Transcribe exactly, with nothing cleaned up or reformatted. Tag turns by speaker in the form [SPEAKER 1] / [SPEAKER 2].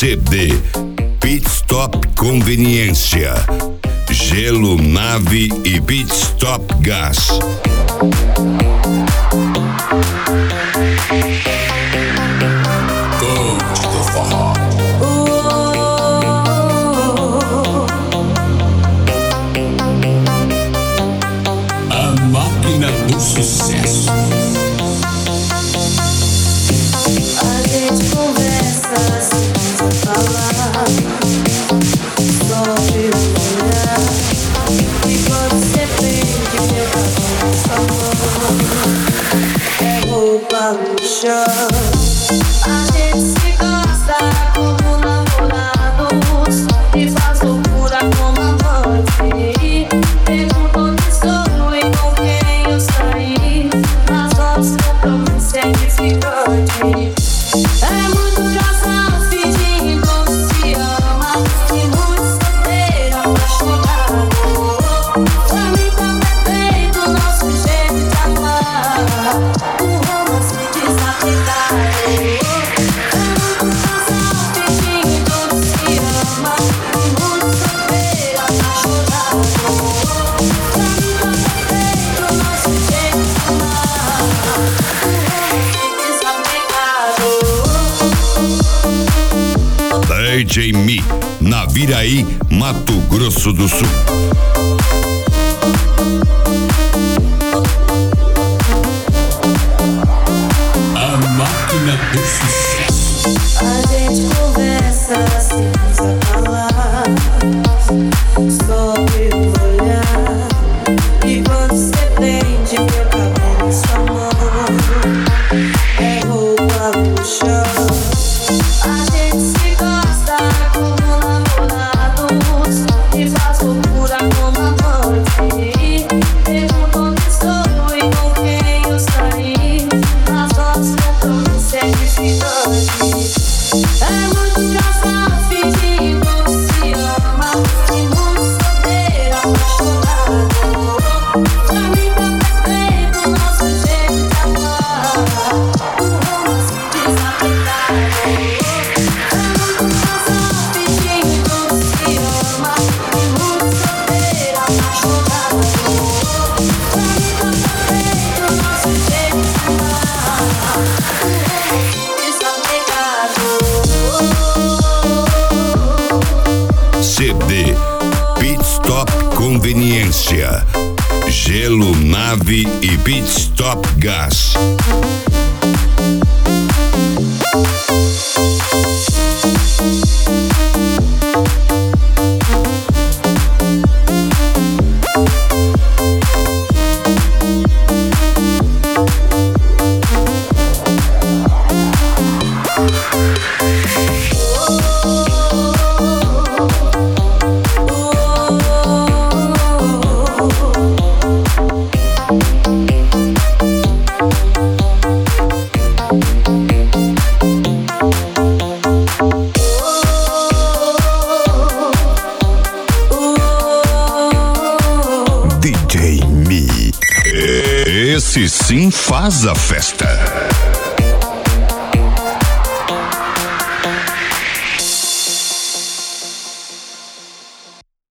[SPEAKER 1] C D Pit Stop Conveniência, Gelo Nave e Pit Stop Gás. Conte do forró. A máquina do sucesso.
[SPEAKER 2] A gente conversa sem precisar falar, só de olhar. E quando você prende meu cabelo na sua mão, é roupa no chão. A gente se gosta como namorados e faz loucura como amante. Pergunto onde estou e com quem eu saí, mas nosso compromisso é edificante. É muito casal fingindo que se ama e muito solteiro apaixonado. Pra mim tá perfeito o nosso jeito de amar, um romance desapegado. É muito casal fingindo que se ama e muito solteiro apaixonado. Pra mim tá perfeito o nosso jeito de amar, um romance desapegado.
[SPEAKER 1] D J Mi, Naviraí, Mato Grosso do Sul. A máquina do sucesso.
[SPEAKER 2] A gente conversa sem precisar falar, só pelo olhar. E quando você prende meu cabelo em sua mão, é roupa no chão. A gente se gosta como namorados e faz loucura como amante. Pergunto onde estou e com quem eu saí, mas nosso compromisso é edificante. É muito casal fingindo que se ama e muito solteiro apaixonado. Pra mim tá perfeito o nosso jeito de amar, um romance desapegado. É muito casal fingindo que se ama e muito solteiro apaixonado. Pra mim tá perfeito o nosso jeito de amar, um romance desapegado.
[SPEAKER 1] C D Pit Stop Conveniência, Gelo Nave e Pit Stop Gás. D J Mi, esse sim faz a festa.